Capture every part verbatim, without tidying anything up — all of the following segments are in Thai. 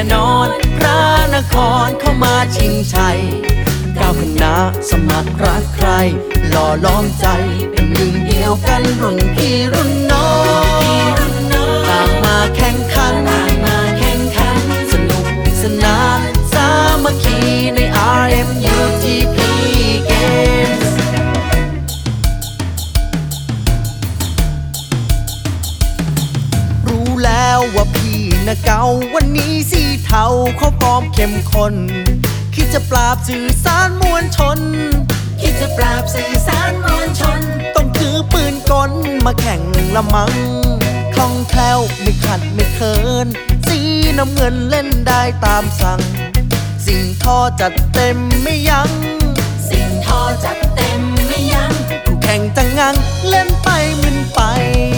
นอนพระนครเข้ามาชิงชัยก้าวคณะสมัครรักใครหล่อล้อมใจเป็นหนึ่งเดียวกันรุ่นพี่รุ่นน้องต่างมาแข่งขันมาแข่งขันสนุกสนานสามัคคีใน อาร์ เอ็ม ยู ที พี Games รู้แล้วว่าพี่นะเก่าวันนี้สีเทาเขาฟอร์มเข้มข้นคิดจะปราบสื่อสารมวลชนคิดจะปราบสื่อสารมวลชนต้องถือปืนกลมาแข่งละมังคล่องแคล่วไม่ขัดไม่เขินสีน้ำเงินเล่นได้ตามสั่งสิ่งท่อจัดเต็มไม่ยั้งสิ่งท่อจัดเต็มไม่ยั้งผู้แข่งจังงังเล่นไปมึนไป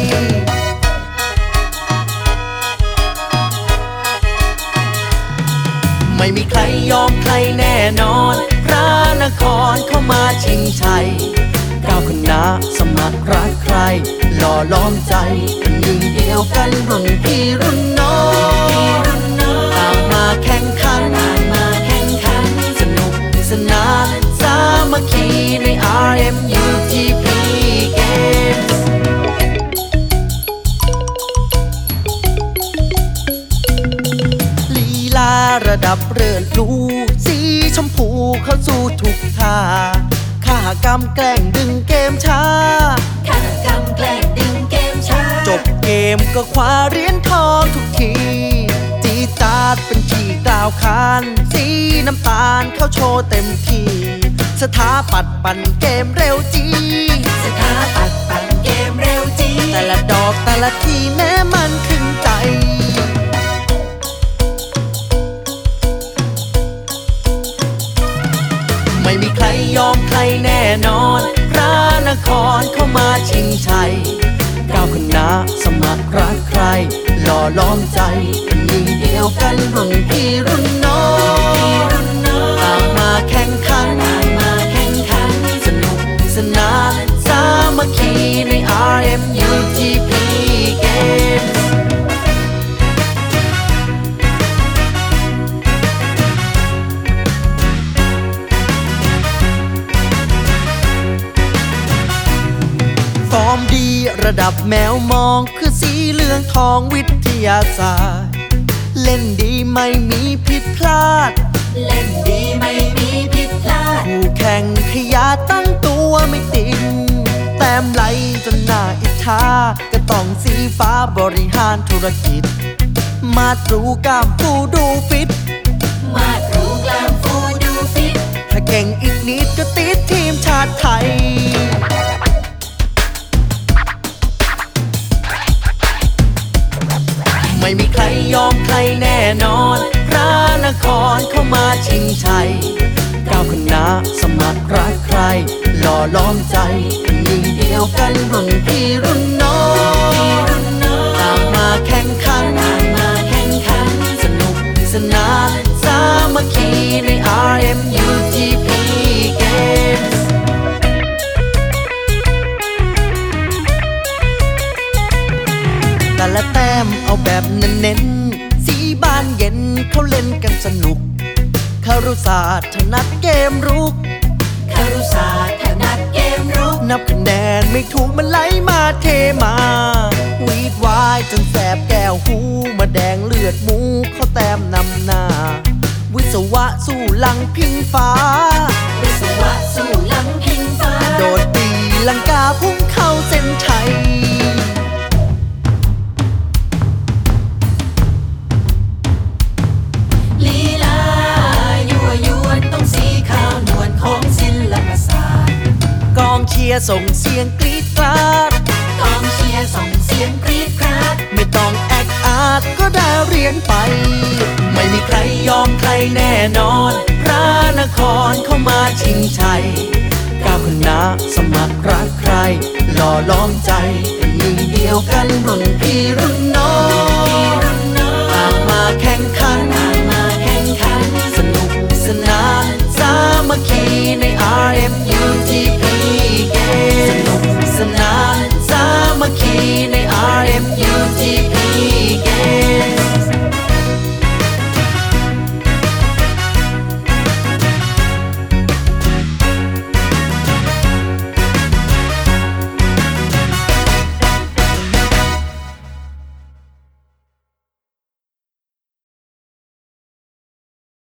ไม่มีใครยอมใครแน่นอนพระนครเข้ามาชิงชัยก้าวคณะสมัครรักใครหล่อล้อมใจเป็นหนึ่งเดียวกันรุ่นพี่รุ่นน้องต่างมาแข่งขันมาแข่งขันสนุกสนานสามัคคีใน อาร์ เอ็ม ยู ที พี Gamesลีลาระดับเลิศรู้สีชมพูเข้าสู่ทุกท่าข้ากำแกล้งดึงเกมช้าข้ากำแกล้งดึงเกมช้าจบเกมก็คว้าเหรียญทองทุกทีจีจาดเป็นขี่กล่าวคานสีน้ำตาลเข้าโชว์เต็มที่สถาปัตย์ปั่นเกมเร็วจีสถาปัตย์ปั่นเกมเร็วจีแต่ละดอกแต่ละทีแม้มันถึงใจไม่มีใครยอมใครแน่นอนพระนครเข้ามาชิงชัยก้าวคณะสมัครรักใครหล่อล้อมใจเป็นหนึ่งเดียวกันรุ่นพี่รุ่นน้องต่างมาแข่งขันมาแข่งขันสนุกสนานสามัคคีใน อาร์ เอ็ม ยู ที พี Gamesฟอร์มดีระดับแมวมองคือสีเหลืองทองวิทยาศาสตร์เล่นดีไม่มีผิดพลาดเล่นดีไม่มีผิดพลาดผู้แข่งขยาตั้งตัวไม่ติดแต้มไหลจนหน้าอิจฉาก็ต้องสีฟ้าบริหารธุรกิจมาตรูกล้ามฟูดูฟิตมาตรูกล้ามฟูดูฟิตถ้าเก่งอีกนิดก็ติดทีมชาติไทยไม่มีใครยอมใครแน่นอนพระนครเข้ามาชิงชัยก้าวคณะสมัครรักใครหล่อล้อมใจเป็นหนึ่งเดียวกันรุ่นพี่รุ่นน้องต่างมาแข่งขันมาแข่งขันสนุกสนานสามัคคีใน อาร์ เอ็ม ยู ที พี Gamesแต่ละแต้มเอาแบบเน้นๆสีบานเย็นเขาเล่นกันสนุกคารุศาสตร์ถนัดเกมรุกคารุศาสตร์ถนัดเกมรุกนับคะแนนไม่ถูกมันไหลมาเทมาวีดวายจนแสบแก้วหูมาแดงเลือดหมูเขาแต้มนำหน้าวิศวะสู้หลังพิงฟ้าวิศวะสู้หลังพิงฟ้าโดดตีลังกาพุ่งเข้าเส้นชัยลีลายั่วยวนต้องสีขาวนวลของศิลปศาสตร์กองเชียร์ส่งเสียงกรี๊ดกราดกองเชียร์ส่งเสียงกรี๊ดกราดไม่ต้องแอคอาร์ตก็ได้เรียนไปไม่มีใครยอมใครแน่นอนพระนครเข้ามาชิงชัยก้าวคณะสมัครรักใครหล่อล้อมใจเป็นหนึ่งเดียวกันรุ่นพี่รุ่นน้องต่างมาแข่งขันมาแข่งขันสนุกสนานสามัคคีใน อาร์ เอ็ม ยู ที พี Games สนุกสนานสามัคคีใน